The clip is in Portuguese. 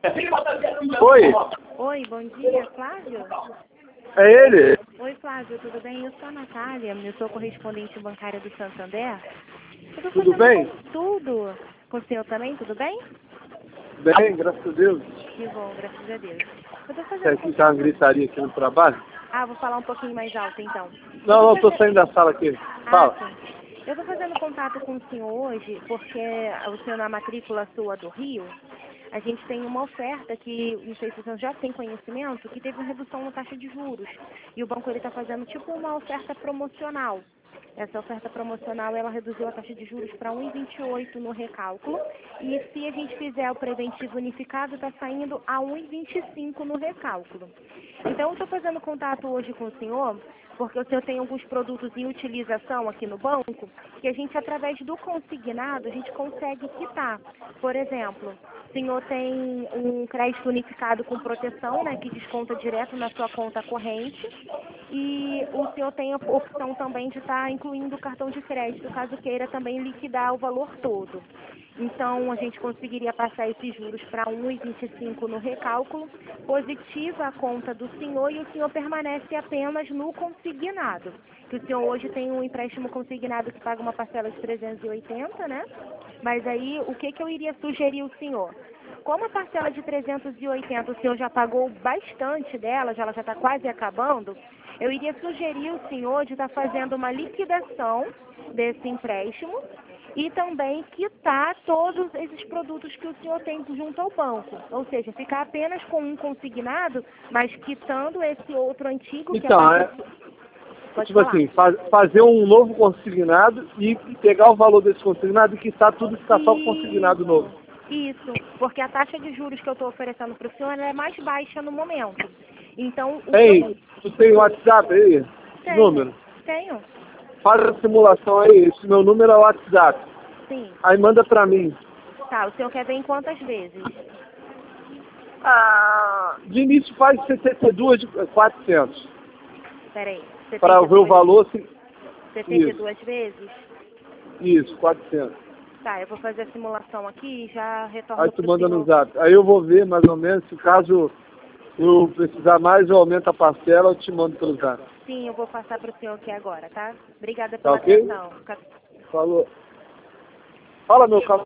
Oi, Oi, bom dia, Flávio? é ele? Oi, Flávio, tudo bem? Eu sou a Natália, eu sou correspondente bancária do Santander. Eu tô Tudo fazendo bem? tudo. Com o senhor também, tudo bem? Bem, graças a Deus. Que bom, graças a Deus. Eu tô Você fazendo aqui tá uma contato... gritaria aqui no trabalho? Ah, vou falar um pouquinho mais alto, então. Não, não, tô saindo da sala aqui. Ah, Fala. sim. Eu tô fazendo contato com o senhor hoje porque o senhor na matrícula sua do Rio, a gente tem uma oferta que, não sei se o senhor já tem conhecimento, que teve uma redução na taxa de juros. E o banco ele está fazendo tipo uma oferta promocional. Essa oferta promocional, ela reduziu a taxa de juros para 1,28 no recálculo. E se a gente fizer o preventivo unificado, está saindo a 1,25 no recálculo. Então, eu estou fazendo contato hoje com o senhor, porque o senhor tem alguns produtos em utilização aqui no banco, que a gente, através do consignado, a gente consegue quitar. Por exemplo, o senhor tem um crédito unificado com proteção, né, que desconta direto na sua conta corrente, e o senhor tem a opção também de estar incluindo o cartão de crédito, caso queira também liquidar o valor todo. Então, a gente conseguiria passar esses juros para 1,25 no recálculo, positiva a conta do senhor e o senhor permanece apenas no consignado. Que o senhor hoje tem um empréstimo consignado que paga uma parcela de 380, né? Mas aí, o que eu iria sugerir ao senhor? Como a parcela de 380 o senhor já pagou bastante dela, ela já está quase acabando, eu iria sugerir ao senhor de estar fazendo uma liquidação desse empréstimo e também quitar todos esses produtos que o senhor tem junto ao banco. Ou seja, ficar apenas com um consignado, mas quitando esse outro antigo que Então, é Pode tipo falar. assim, fazer um novo consignado e pegar o valor desse consignado e quitar tudo que está só consignado novo. Isso, porque a taxa de juros que eu estou oferecendo para o senhor ela é mais baixa no momento. Então, o que Ei, tu tem o WhatsApp aí? Tenho. Número? Tenho? Faz a simulação aí, esse meu número é o WhatsApp. Sim. Aí manda pra mim. Tá, o senhor quer ver em quantas vezes? De início faz 72 de 400. Peraí, Para ver o valor, 72 vezes? Isso, 400. Tá, eu vou fazer a simulação aqui e já retorno Aí tu pro manda no senhor. zap. Aí eu vou ver mais ou menos, se caso eu precisar mais, eu aumento a parcela, eu te mando pelo zap. Sim, eu vou passar pro senhor aqui agora, tá? Obrigada Tá pela ok? atenção. Falou. Fala, meu cabo.